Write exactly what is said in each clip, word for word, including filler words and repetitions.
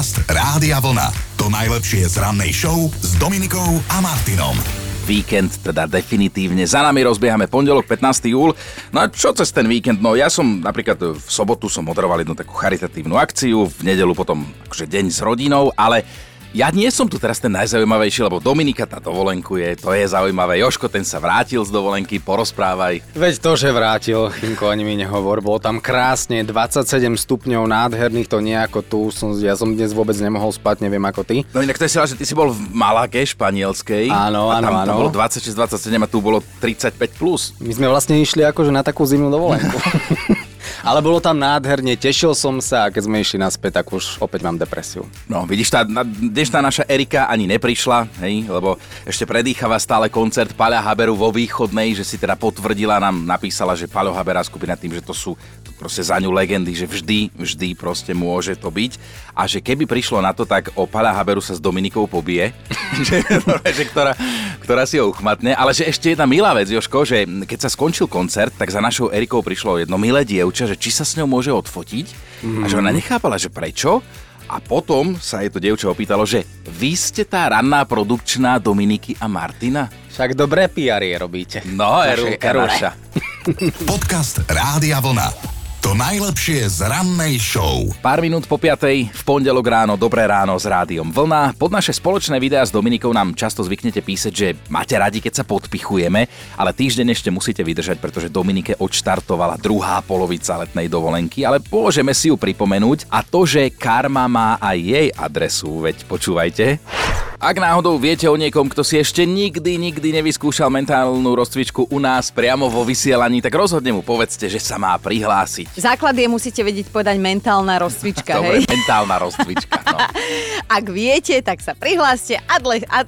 Podcast Rádia Vlna. To najlepšie z rannej show s Dominikou a Martinom. Víkend teda definitívne. Za nami rozbiehame pondelok pätnásteho júla. No a čo cez ten víkend? No ja som napríklad v sobotu som moderoval jednu takú charitatívnu akciu, v nedeľu potom akože deň s rodinou, ale ja nie som tu teraz ten najzaujímavejší, lebo Dominika tá dovolenkuje, to je zaujímavé. Jožko, ten sa vrátil z dovolenky, porozprávaj. Veď to, že vrátil, Chynko, ani mi nehovor, bolo tam krásne, dvadsaťsedem stupňov nádherných, to nie ako tu, som, ja som dnes vôbec nemohol spať, neviem ako ty. No inak to je sila, že ty si bol v Malake, španielskej. Áno, áno, áno. Tam bolo dvadsaťšesť dvadsaťsedem a tu bolo tridsaťpäť plus. My sme vlastne išli akože na takú zimnú dovolenku. Ale bolo tam nádherne, tešil som sa a keď sme išli naspäť, tak už opäť mám depresiu. No vidíš, tá dnešná naša Erika ani neprišla, hej, lebo ešte predýchava stále koncert Paľa Haberu vo Východnej, že si teda potvrdila, nám napísala, že Paľo Habera skupina tým, že to sú proste za ňu legendy, že vždy, vždy proste môže to byť. A že keby prišlo na to, tak o Paľa Haberu sa s Dominikou pobije, že, že ktorá, ktorá si ho uchmatne. Ale že ešte jedna milá vec, Jožko, že keď sa skončil koncert, tak za našou Erikou prišlo jedno milé dievča, že či sa s ňou môže odfotiť. Mm. A že ona nechápala, že prečo. A potom sa jej to dievča opýtalo, že vy ste tá ranná produkčná Dominiky a Martina? Však dobré pé er je robíte. No, Eruša. Podcast Rádia Vlna. To najlepšie z rannej show. Pár minút po piatej, v pondelok ráno, dobré ráno s Rádiom Vlna. Pod naše spoločné videá s Dominikou nám často zvyknete písať, že máte radi, keď sa podpichujeme, ale týždeň ešte musíte vydržať, pretože Dominike odštartovala druhá polovica letnej dovolenky, ale môžeme si ju pripomenúť a to, že Karma má aj jej adresu, veď počúvajte. Ak náhodou viete o niekom, kto si ešte nikdy, nikdy nevyskúšal mentálnu rozcvičku u nás priamo vo vysielaní, tak rozhodne mu povedzte, že sa má prihlásiť. Základ je, musíte vedieť povedať mentálna rozcvička, Dobre, hej? mentálna rozcvička, no. Ak viete, tak sa prihláste. Adle, ad...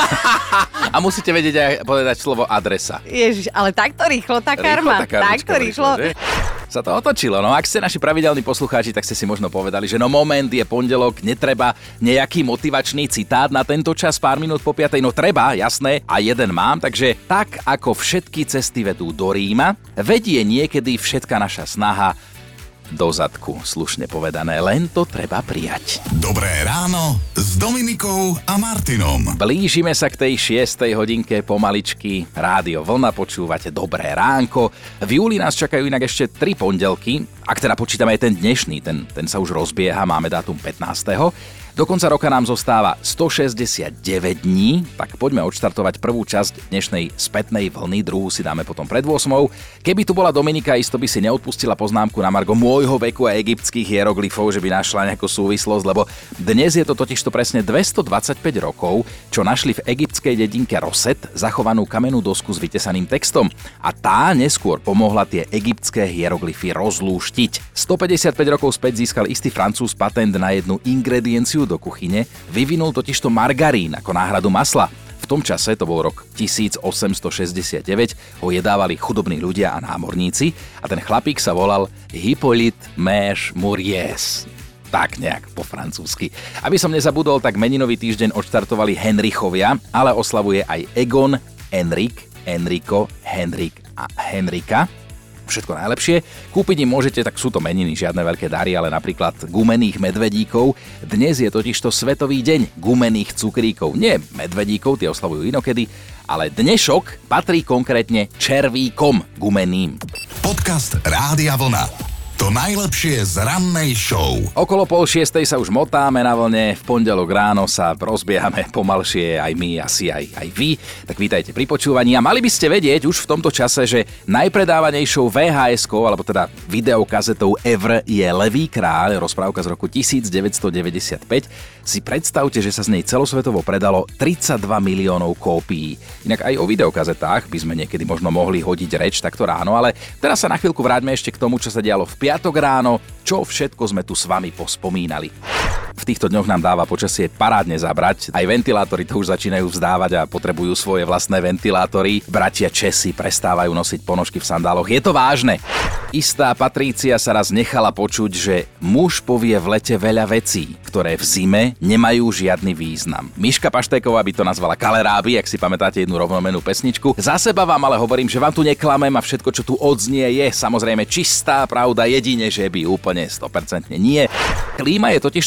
A musíte vedieť aj povedať slovo adresa. Ježiš, ale takto rýchlo tá karma. Rýchlo, tá takto rýchlo. Sa to otočilo. No ak ste naši pravidelní poslucháči, tak ste si možno povedali, že no moment, je pondelok, netreba nejaký motivačný citát na tento čas, pár minút po piatej. No treba, jasné, a jeden mám, takže tak ako všetky cesty vedú do Ríma, vedie niekedy všetka naša snaha do zadku, slušne povedané, len to treba prijať. Dobré ráno s Dominikou a Martinom. Blížime sa k tej šiestej hodinke pomaličky. Rádio Vlna, počúvate Dobré ránko. V júli nás čakajú inak ešte tri pondelky. Ak teda počítame aj ten dnešný, ten, ten sa už rozbieha, máme dátum pätnásteho Do konca roka nám zostáva stošesťdesiatdeväť dní, tak poďme odštartovať prvú časť dnešnej spätnej vlny, druhú si dáme potom pred ôsmou. Keby tu bola Dominika, isto by si neodpustila poznámku na margo môjho veku a egyptských hieroglyfov, že by našla nejakú súvislosť, lebo dnes je to totižto presne dvestodvadsaťpäť rokov, čo našli v egyptskej dedinke Roset zachovanú kamennú dosku s vytesaným textom. A tá neskôr pomohla tie egyptské hieroglyfy rozlúštiť. stopäťdesiatpäť rokov späť získal istý Francúz patent na jednu ingredienciu do kuchyne, vyvinul totižto margarín ako náhradu masla. V tom čase, to bol rok tisícosemstošesťdesiatdeväť, ho jedávali chudobní ľudia a námorníci a ten chlapík sa volal Hippolyte Mèche Mouriez. Tak nejak po francúzsky. Aby som nezabudol, tak meninový týždeň odštartovali Henrichovia, ale oslavuje aj Egon, Enrik, Enrico, Henrik a Henrika. Všetko najlepšie. Kúpiť im môžete, tak sú to meniny, žiadne veľké dary, ale napríklad gumených medvedíkov. Dnes je totižto Svetový deň gumených cukríkov. Nie medvedíkov, tie oslavujú inokedy, ale dnešok patrí konkrétne červíkom gumeným. Podcast Rádia Vlna. To najlepšie z rannej show. Okolo pol šiestej sa už motáme na vlne, v pondelok ráno sa rozbiehame pomalšie aj my, asi aj, aj vy. Tak vítajte pri počúvaní a mali by ste vedieť už v tomto čase, že najpredávanejšou vé há eskou, alebo teda videokazetou ever je Levý kráľ, rozprávka z roku devätnásťstodeväťdesiatpäť. Si predstavte, že sa z nej celosvetovo predalo tridsaťdva miliónov kópií. Inak aj o videokazetách by sme niekedy možno mohli hodiť reč takto ráno, ale teraz sa na chvíľku vráťme ešte k tomu, čo sa dialo v piatok ráno, čo všetko sme tu s vami pospomínali. V týchto dňoch nám dáva počasie parádne zabrať. Aj ventilátory to už začínajú vzdávať a potrebujú svoje vlastné ventilátory. Bratia Česi prestávajú nosiť ponožky v sandáloch. Je to vážne. Istá Patrícia sa raz nechala počuť, že muž povie v lete veľa vecí, ktoré v zime nemajú žiadny význam. Miška Paštéková by to nazvala kaleráby, ak si pamätáte jednu rovnomenú pesničku. Za seba vám ale hovorím, že vám tu neklamem a všetko, čo tu odznie, je samozrejme čistá pravda, jedine, že by úplne sto percent nie. Klíma je totižto vo vlaku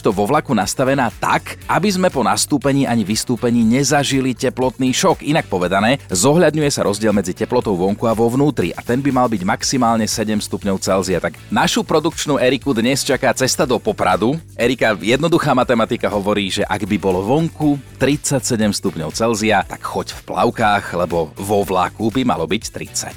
vlaku nastavená tak, aby sme po nastúpení ani vystúpení nezažili teplotný šok. Inak povedané, zohľadňuje sa rozdiel medzi teplotou vonku a vo vnútri a ten by mal byť maximálne sedem stupňov Celzia. Tak našu produkčnú Eriku dnes čaká cesta do Popradu. Erika, jednoduchá matematika hovorí, že ak by bolo vonku tridsaťsedem stupňov Celzia, tak choď v plavkách, lebo vo vlaku by malo byť tridsať.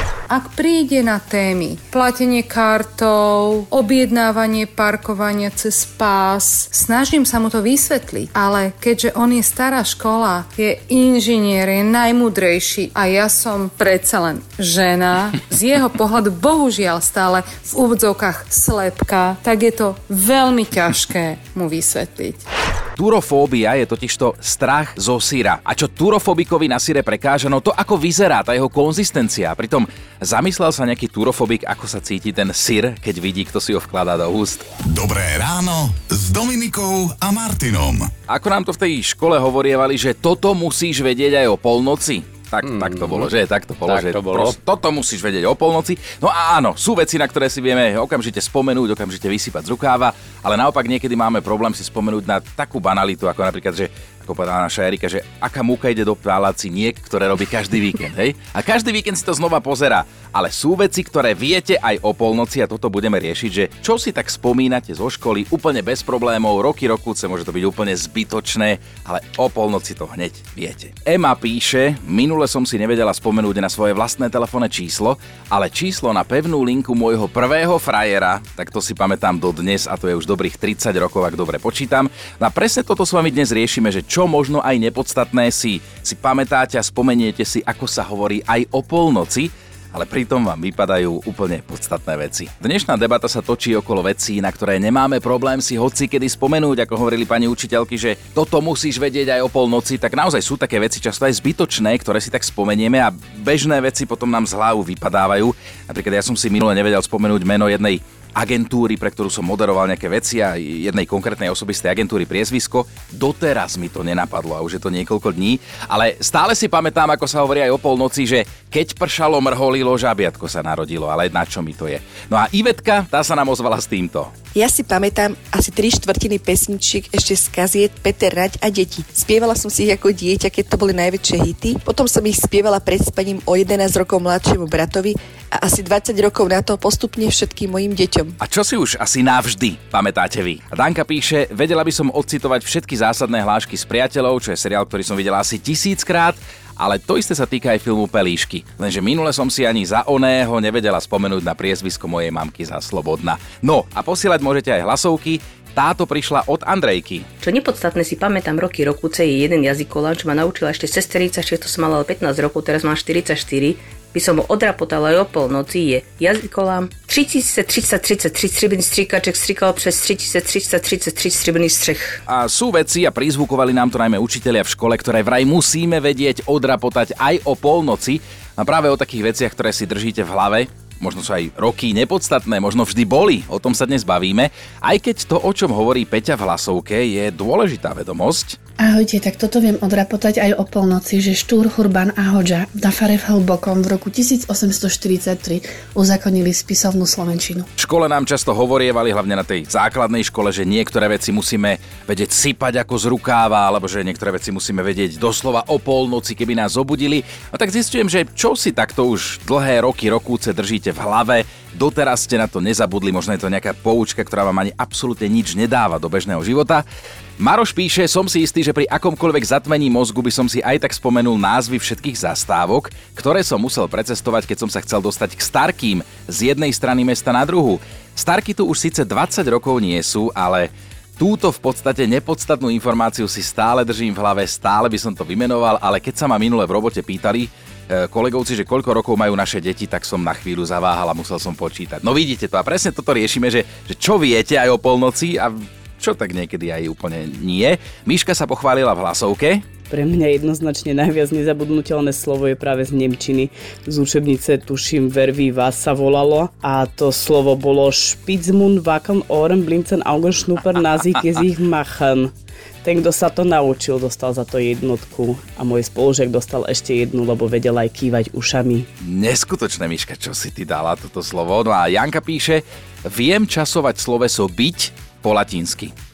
Ak príde na témy platenie kartou, objednávanie parkovania cez pás, snažím sa mu to vysvetliť, ale keďže on je stará škola, je inžinier, je najmúdrejší a ja som predsa len žena, z jeho pohľadu bohužiaľ stále v úvodzovkách slepka, tak je to veľmi ťažké mu vysvetliť. Turofóbia je totižto strach zo syra. A čo turofobikovi na syre prekáža, no to ako vyzerá tá jeho konzistencia. Pritom zamyslel sa nejaký turofobik, ako sa cíti ten syr, keď vidí, kto si ho vkladá do úst. Dobré ráno s Dominikou a Martinom. Ako nám to v tej škole hovorievali, že toto musíš vedieť aj o polnoci. Tak, mm. tak to bolo, že? Tak to bolo, tak že to bolo. Prost, toto musíš vedieť o polnoci. No a áno, sú veci, na ktoré si vieme okamžite spomenúť, okamžite vysypať z rukáva, ale naopak niekedy máme problém si spomenúť na takú banalitu, ako napríklad, že ako povedala naša Erika, že aká múka ide do paláciniek, ktoré robí každý víkend, hej? A každý víkend si to znova pozerá. Ale sú veci, ktoré viete aj o polnoci a toto budeme riešiť, že čo si tak spomínate zo školy úplne bez problémov, roky, rokúce, môže to byť úplne zbytočné, ale o polnoci to hneď viete. Ema píše, minule som si nevedela spomenúť na svoje vlastné telefónne číslo, ale číslo na pevnú linku môjho prvého frajera, tak to si pamätám dodnes a to je už dobrých tridsať rokov, ak dobre počítam. No a presne toto s vami dnes riešime, že čo možno aj nepodstatné si, si pamätáte a spomeniete si, ako sa hovorí aj o polnoci, ale pritom vám vypadajú úplne podstatné veci. Dnešná debata sa točí okolo vecí, na ktoré nemáme problém si hoci kedy spomenúť, ako hovorili pani učiteľky, že toto musíš vedieť aj o polnoci, tak naozaj sú také veci často aj zbytočné, ktoré si tak spomenieme a bežné veci potom nám z hlavu vypadávajú. Napríklad ja som si minule nevedel spomenúť meno jednej agentúry, pre ktorú som moderoval nejaké veci a jednej konkrétnej osoby z tej agentúry priezvisko. Doteraz mi to nenapadlo a už je to niekoľko dní, ale stále si pamätám, ako sa hovorí aj o polnoci, že keď pršalo, mrholilo, žabiatko sa narodilo, ale na čo mi to je. No a Ivetka, tá sa nám ozvala s týmto. Ja si pamätám asi tri štvrtiny pesničiek ešte z kaziet Peter Rať a deti. Spievala som si ich ako dieťa, keď to boli najväčšie hity. Potom som ich spievala pred spaním o jedenásť rokov mladšiemu bratovi a asi dvadsať rokov na to postupne všetkým mojim deťom. A čo si už asi navždy pamätáte vy? A Danka píše, vedela by som odcitovať všetky zásadné hlášky s Priateľov, čo je seriál, ktorý som videla asi tisíckrát, ale to isté sa týka aj filmu Pelíšky. Lenže minule som si ani za oného nevedela spomenúť na priezvisko mojej mamky za Slobodná. No a posielať môžete aj hlasovky. Táto prišla od Andrejky. Čo nepodstatné si pamätám roky rokúce je jeden jazykolán, čo ma naučila ešte sesterica, čiže to som mala pätnásť rokov, teraz mám štyridsaťštyri. By som ho odrapotala aj o polnoci, je jazykolám třicet třicet třicet tři stříbrný stříkaček strikal přes třicet třicet třicet tři stříbrný střech. A sú veci a prizvukovali nám to najmä učitelia v škole, ktoré vraj musíme vedieť odrapotať aj o polnoci. A práve o takých veciach, ktoré si držíte v hlave, možno sú aj roky nepodstatné, možno vždy boli, o tom sa dnes bavíme, aj keď to, o čom hovorí Peťa v hlasovke, je dôležitá vedomosť. Ahojte, tak toto viem odrapotať aj o polnoci, že Štúr, Hurban a Hodža na fare v Hlbokom v roku tisícosemstoštyridsaťtri uzakonili spisovnú slovenčinu. V škole nám často hovorievali, hlavne na tej základnej škole, že niektoré veci musíme vedieť sypať ako z rukáva, alebo že niektoré veci musíme vedieť doslova o polnoci, keby nás zobudili. No tak zistujem, že čo si takto už dlhé roky, rokúce držíte v hlave, doteraz ste na to nezabudli, možno je to nejaká poučka, ktorá vám ani absolútne nič nedáva do bežného života. Maroš píše, som si istý, že pri akomkoľvek zatmení mozgu by som si aj tak spomenul názvy všetkých zastávok, ktoré som musel precestovať, keď som sa chcel dostať k Starkým z jednej strany mesta na druhu. Starky tu už síce dvadsať rokov nie sú, ale túto v podstate nepodstatnú informáciu si stále držím v hlave, stále by som to vymenoval, ale keď sa ma minule v robote pýtali kolegovci, že koľko rokov majú naše deti, tak som na chvíľu zaváhal a musel som počítať. No vidíte to a presne toto riešime, že, že čo viete aj o polnoci a čo tak niekedy aj úplne nie. Miška sa pochválila v hlasovke. Pre mňa jednoznačne najviac nezabudnutelné slovo je práve z nemčiny. Z učebnice, tuším, Verviva sa volalo a to slovo bolo Spitzmund, Wacken, Ohren, Blinzen, Augen, Schnupper, Nasi, Gesicht, Machen. Ten, kto sa to naučil, dostal za to jednotku a môj spolužiak dostal ešte jednu, lebo vedel aj kývať ušami. Neskutočné, Miška, čo si ty dala toto slovo. No a Janka píše, viem časovať sloveso byť po latinsky.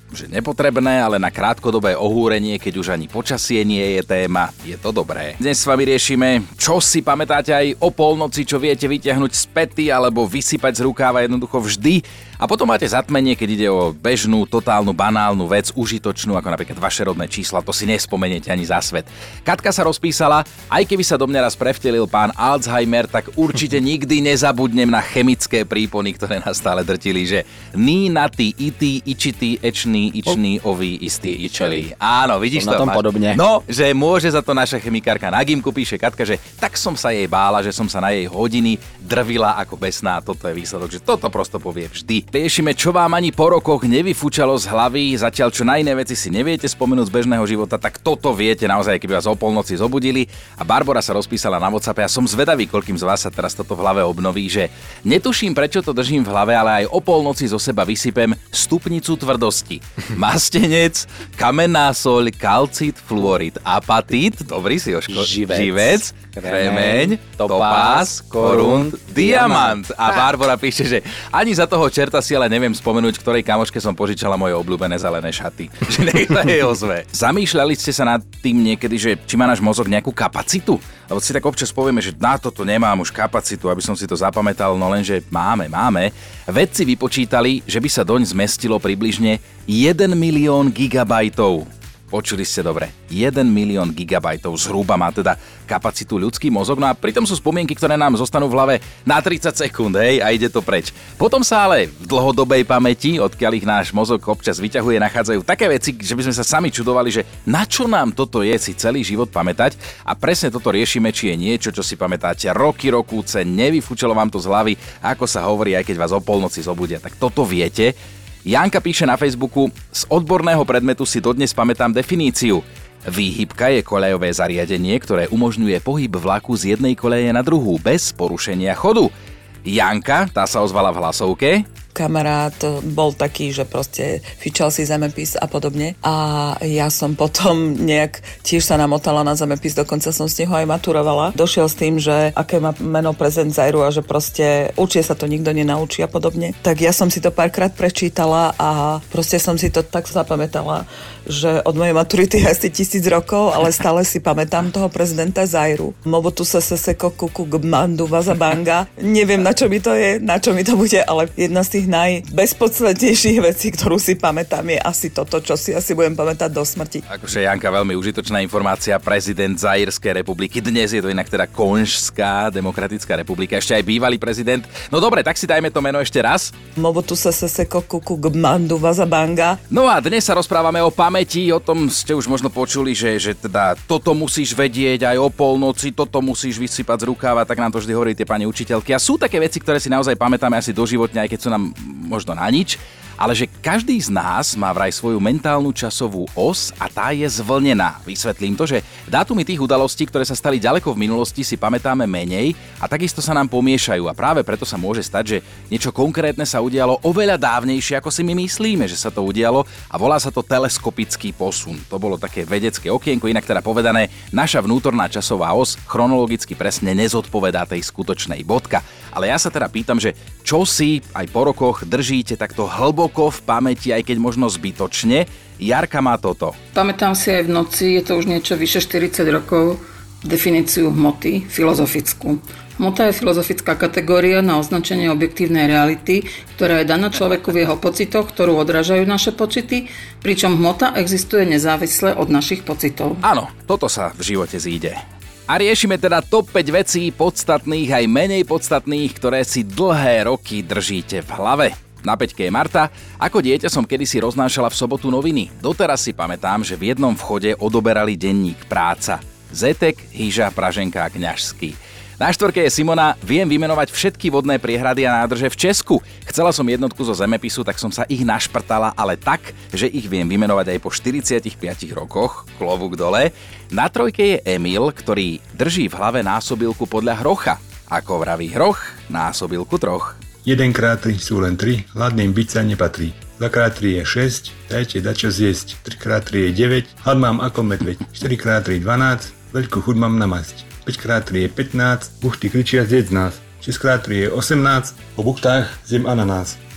že nepotrebné, ale na krátkodobé ohúrenie, keď už ani počasie nie je téma, je to dobré. Dnes s vami riešime, čo si pamätáte aj o polnoci, čo viete vyťahnuť z pety alebo vysypať z rukáva jednoducho vždy. A potom máte zatmenie, keď ide o bežnú, totálnu, banálnu vec, užitočnú, ako napríklad vaše rodné čísla, to si nespomeniete ani za svet. Katka sa rozpísala, aj keby sa do mňa raz prevtelil pán Alzheimer, tak určite nikdy nezabudnem na chemické prípony, ktoré nás stále drtili, že ní, natý, itý, ičitý, ečný, ičný, ový, istý, ičelý. Áno, vidíš to? Na tom podobne. No, že môže za to naša chemikárka na gymku, píše Katka, že tak som sa jej bála, že som sa na jej hodiny drvila ako besná. Toto je výsledok, že toto prosto povie vždy. Riešime, čo vám ani po rokoch nevyfúčalo z hlavy, zatiaľ čo na iné veci si neviete spomenúť z bežného života, tak toto viete naozaj, keby vás o polnoci zobudili. A Barbora sa rozpísala na WhatsAppe a som zvedavý, koľkým z vás sa teraz toto v hlave obnoví, že netuším, prečo to držím v hlave, ale aj o polnoci zo seba vysypem stupnicu tvrdosti. Mastenec, kamenná soľ, kalcit, fluorid, apatit, dobrý si Jožko, živec, živec kremeň, topás, korund, diamant. A Barbora píše, že ani za toho čerta si ale neviem spomenúť, ktorej kamoške som požičala moje obľúbené zelené šaty. Že nech sa jej ozve. Zamýšľali ste sa nad tým niekedy, že či má náš mozog nejakú kapacitu? Lebo si tak občas povieme, že na toto nemám už kapacitu, aby som si to zapamätal, no lenže máme, máme. Vedci vypočítali, že by sa doň zmestilo približne jeden milión gigabajtov. Počuli ste dobre, jeden milión gigabajtov zhruba má teda kapacitu ľudský mozog, no a pritom sú spomienky, ktoré nám zostanú v hlave na tridsať sekúnd, hej, a ide to preč. Potom sa ale v dlhodobej pamäti, odkiaľ ich náš mozog občas vyťahuje, nachádzajú také veci, že by sme sa sami čudovali, že na čo nám toto je si celý život pamätať, a presne toto riešime, či je niečo, čo si pamätáte roky, rokúce, nevyfúčalo vám to z hlavy, ako sa hovorí, aj keď vás o polnoci zobudia, tak toto viete. Janka píše na Facebooku, z odborného predmetu si dodnes pamätám definíciu. Výhybka je koľajové zariadenie, ktoré umožňuje pohyb vlaku z jednej koľaje na druhú bez porušenia chodu. Janka, tá sa ozvala v hlasovke. Kamarát bol taký, že proste fičal si zemepis a podobne. A ja som potom nejak tiež sa namotala na zemepis, dokonca som z neho aj maturovala. Došiel s tým, že aké má meno prezident Zairu a že proste určite sa to nikto nenaučí a podobne. Tak ja som si to párkrát prečítala a proste som si to tak zapamätala, že od mojej maturity je asi tisíc rokov, ale stále si pamätám toho prezidenta Zairu. Mobutu Sese Seko Kuku Gmandu Vazabanga. Neviem, na čo mi to je, na čo mi to bude, ale jedna z tých najbezpodstatnejších vecí, ktorú si pamätám, je asi toto, čo si asi budem pamätať do smrti. Akože, Janka, veľmi užitočná informácia. Prezident Zaírskej republiky, dnes je to inak teda Konžská demokratická republika, ešte aj bývalý prezident. No dobre, tak si dajme to meno ešte raz. Mobutu Sese Seko Kuku Gmandu Vazabanga. No a dnes sa rozprávame o pamäti, o tom ste už možno počuli, že, že teda toto musíš vedieť aj o polnoci, toto musíš vysypať z rukáva, tak nám to vždy hovorí tie pani učiteľky. A sú také veci, ktoré si naozaj pamätáme asi doživotne, aj keď sú nám možno na nič, ale že každý z nás má vraj svoju mentálnu časovú os a tá je zvlnená. Vysvetlím to, že dátumy tých udalostí, ktoré sa stali ďaleko v minulosti, si pamätáme menej a takisto sa nám pomiešajú a práve preto sa môže stať, že niečo konkrétne sa udialo oveľa dávnejšie, ako si my myslíme, že sa to udialo, a volá sa to teleskopický posun. To bolo také vedecké okienko, inak teda povedané, naša vnútorná časová os chronologicky presne nezodpovedá tej skutočnej, bodka. Ale ja sa teda pýtam, že čo si aj po rokoch držíte takto hlboko v pamäti, aj keď možno zbytočne. Jarka má toto. Pamätám si aj v noci, je to už niečo vyše štyridsať rokov, definíciu hmoty, filozofickú. Hmota je filozofická kategória na označenie objektívnej reality, ktorá je daná človeku v jeho pocitoch, ktorú odrážajú naše pocity, pričom hmota existuje nezávisle od našich pocitov. Áno, toto sa v živote zíde. A riešime teda top päť vecí podstatných aj menej podstatných, ktoré si dlhé roky držíte v hlave. Na päťke je Marta. Ako dieťa som kedysi roznášala v sobotu noviny. Doteraz si pamätám, že v jednom vchode odoberali denník Práca. Zetek, Hyža, Praženka a Kňažský. Na štvorke je Simona. Viem vymenovať všetky vodné priehrady a nádrže v Česku. Chcela som jednotku zo zemepisu, tak som sa ich našprtala, ale tak, že ich viem vymenovať aj po štyridsiatich piatich rokoch. Klobúk dole. Na trojke je Emil, ktorý drží v hlave násobilku podľa hrocha. Ako vraví hroch, násobilku troch. jeden krát tri sú len tri, hladným byť sa nepatrí. dva krát tri je šesť, dajte dačo zjesť. tri krát tri je deväť, hlad mám ako medveď. štyri krát tri dvanásť, veľkú chuť mám na masť. päť krát tri je pätnásť, buchty kričia zjedz nás. šesť krát tri je osemnásť, po buchtách zjem ananás.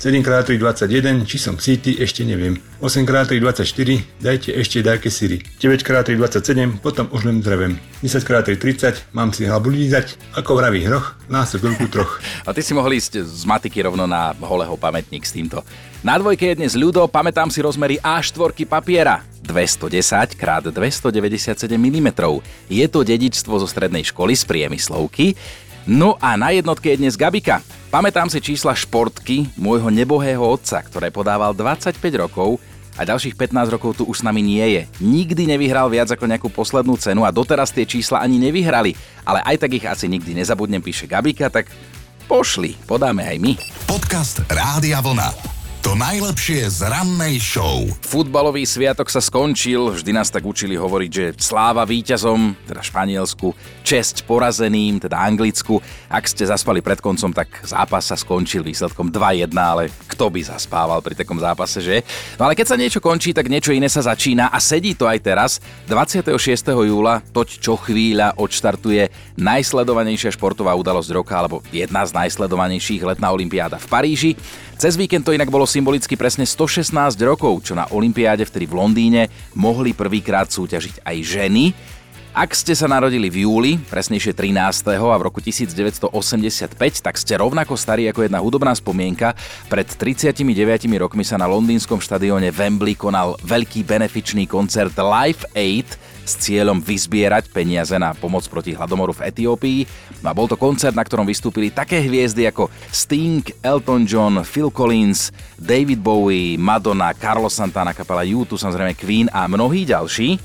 sedem krát tri dvadsaťjeden, či som síty, ešte neviem. osem krát tri dvadsaťštyri, dajte ešte dajke syry. deväť krát tri dvadsaťsedem, potom už len zdravím. desať krát tri tridsať, mám si hlavu lízať, ako vraví hroch, násobilku troch. A ty si mohli ísť z matiky rovno na holého pamätník s týmto. Na dvojke je dnes ľudo, pamätám si rozmery á štyri papiera. dvestodesať krát dvestodeväťdesiatsedem milimetrov. Je to dedičstvo zo strednej školy z priemyslovky. No a na jednotke je dnes Gabika. Pamätám si čísla športky môjho nebohého otca, ktoré podával dvadsaťpäť rokov a ďalších pätnásť rokov tu už s nami nie je. Nikdy nevyhral viac ako nejakú poslednú cenu a doteraz tie čísla ani nevyhrali. Ale aj tak ich asi nikdy nezabudnem, píše Gabika, tak pošli, podáme aj my. Podcast Rádia Vlna. To najlepšie z rannej show. Futbalový sviatok sa skončil, vždy nás tak učili hovoriť, že sláva víťazom, teda Španielsku, česť porazeným, teda Anglicku. Ak ste zaspali pred koncom, tak zápas sa skončil výsledkom dva jedna, ale kto by zaspával pri takom zápase, že? No ale keď sa niečo končí, tak niečo iné sa začína a sedí to aj teraz. dvadsiateho šiesteho júla, toť čo chvíľa odštartuje najsledovanejšia športová udalosť roka, alebo jedna z najsledovanejších, letná olympiáda v Paríži. Cez víkend to inak bolo symbolicky presne stošestnásť rokov, čo na olympiáde vtedy v Londýne mohli prvýkrát súťažiť aj ženy. Ak ste sa narodili v júli, presnejšie trinásteho a v roku devätnásťstoosemdesiatpäť, tak ste rovnako starí ako jedna hudobná spomienka. Pred tridsiatimi deviatimi rokmi sa na londýnskom štadióne Wembley konal veľký benefičný koncert Live Aid s cieľom vyzbierať peniaze na pomoc proti hladomoru v Etiópii. No a bol to koncert, na ktorom vystúpili také hviezdy ako Sting, Elton John, Phil Collins, David Bowie, Madonna, Carlos Santana, kapela U dva, samozrejme Queen a mnohí ďalší.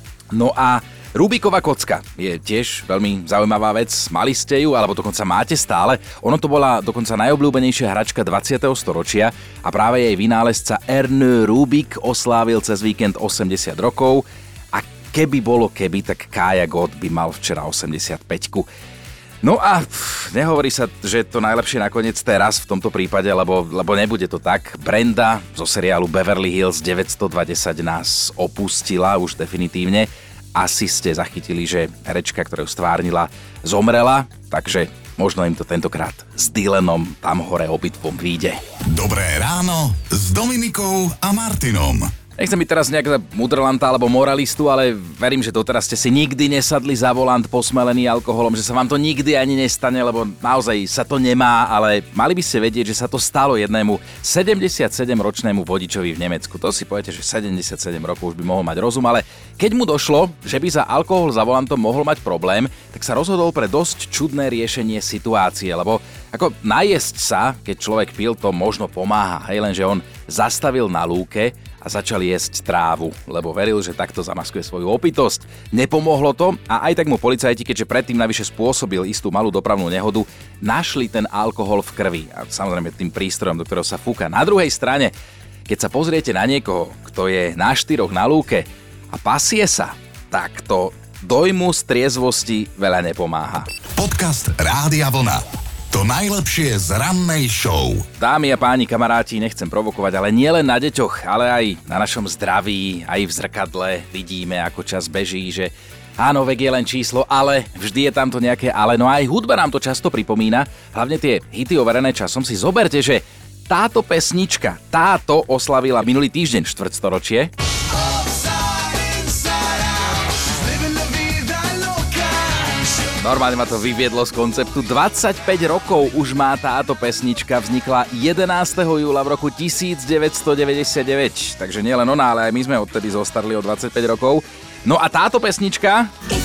No a Rubiková kocka je tiež veľmi zaujímavá vec. Mali ste ju, alebo dokonca máte stále. Ono to bola dokonca najobľúbenejšia hračka dvadsiateho storočia a práve jej vynálezca Ernő Rubik oslávil cez víkend osemdesiat rokov. A keby bolo keby, tak Kája Gott by mal včera osemdesiatpäťku. No a pff, nehovorí sa, že to najlepšie nakoniec teraz v tomto prípade, lebo, lebo nebude to tak. Brenda zo seriálu Beverly Hills deväťstodvadsať nás opustila už definitívne. Asi ste zachytili, že herečka, ktorú stvárnila, zomrela, takže možno im to tentokrát s Dylanom tam hore obidvom vyjde. Dobré ráno s Dominikou a Martinom. Nechcem byť teraz nejak mudrlanta alebo moralistu, ale verím, že doteraz ste si nikdy nesadli za volant posmelený alkoholom, že sa vám to nikdy ani nestane, lebo naozaj sa to nemá, ale mali by ste vedieť, že sa to stalo jednému sedemdesiatsedemročnému vodičovi v Nemecku. To si poviete, že sedemdesiatsedem rokov už by mohol mať rozum, ale keď mu došlo, že by za alkohol za volantom mohol mať problém, tak sa rozhodol pre dosť čudné riešenie situácie, lebo ako najesť sa, keď človek pil, to možno pomáha, hej, lenže on zastavil na lúke a začal jesť trávu, lebo veril, že takto zamaskuje svoju opitosť. Nepomohlo to a aj tak mu policajti, keďže predtým navyše spôsobil istú malú dopravnú nehodu, našli ten alkohol v krvi a samozrejme tým prístrojom, do ktorého sa fúka. Na druhej strane, keď sa pozriete na niekoho, kto je na štyroch na lúke a pasie sa, tak to dojmu z triezvosti veľa nepomáha. Podcast Rádia Vlna. To najlepšie z rannej show. Dámy a páni, kamaráti, nechcem provokovať, ale nielen na deťoch, ale aj na našom zdraví, aj v zrkadle vidíme, ako čas beží, že áno, vek je len číslo, ale vždy je tam to nejaké ale. No aj hudba nám to často pripomína, hlavne tie hity overené časom. Si zoberte, že táto pesnička, táto oslavila minulý týždeň štvrťstoročie. Normálne ma to vyviedlo z konceptu. dvadsaťpäť rokov už má táto pesnička, vznikla jedenásteho júla v roku devätnásťstodeväťdesiatdeväť. Takže nielen ona, ale aj my sme odtedy zostarli o dvadsaťpäť rokov. No a táto pesnička...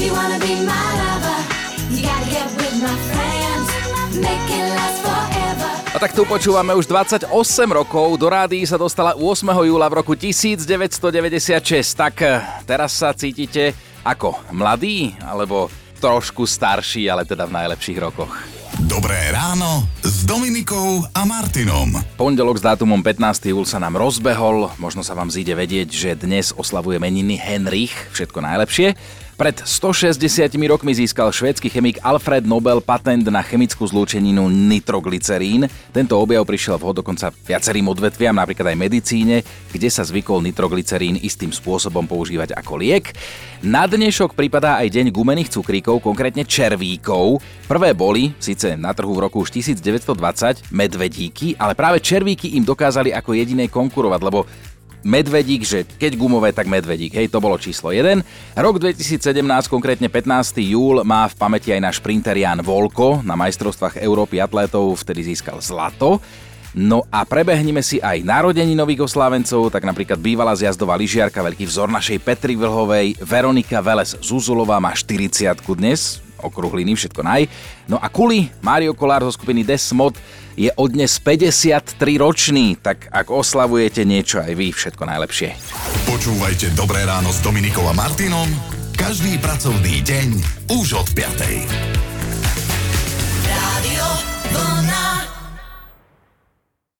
A tak tu počúvame už dvadsaťosem rokov. Do rádií sa dostala ôsmeho júla v roku devätnásťstodeväťdesiatšesť. Tak teraz sa cítite ako mladý, alebo trošku starší, ale teda v najlepších rokoch. Dobré ráno s Dominikou a Martinom. Pondelok s dátumom pätnásteho júla sa nám rozbehol. Možno sa vám zíde vedieť, že dnes oslavuje meniny Henrich. Všetko najlepšie. Pred stošesťdesiatimi rokmi získal švédsky chemik Alfred Nobel patent na chemickú zlúčeninu nitroglycerín. Tento objav prišiel vhod dokonca viacerým odvetviam, napríklad aj medicíne, kde sa zvykol nitroglycerín istým spôsobom používať ako liek. Na dnešok pripadá aj deň gumených cukríkov, konkrétne červíkov. Prvé boli síce na trhu v roku už devätnásť stodvadsať medvedíky, ale práve červíky im dokázali ako jediné konkurovať, lebo medvedík, že keď gumové, tak medvedík. Hej, to bolo číslo jeden. Rok dvetisícsedemnásť, konkrétne pätnásteho júla, má v pamäti aj náš šprinter Jan Volko. Na majstrovstvách Európy atlétov vtedy získal zlato. No a prebehneme si aj narodení nových oslávencov, tak napríklad bývalá zjazdová lyžiarka, veľký vzor našej Petry Vlhovej, Veronika Veles Zuzulová má štyridsiatku dnes, okrúhliny, všetko naj. No a Kuli, Mário Kolár zo skupiny Desmod, je od dnes päťdesiattri ročný, tak ak oslavujete niečo aj vy, všetko najlepšie. Počúvajte Dobré ráno s Dominikou a Martinom každý pracovný deň už od piatej.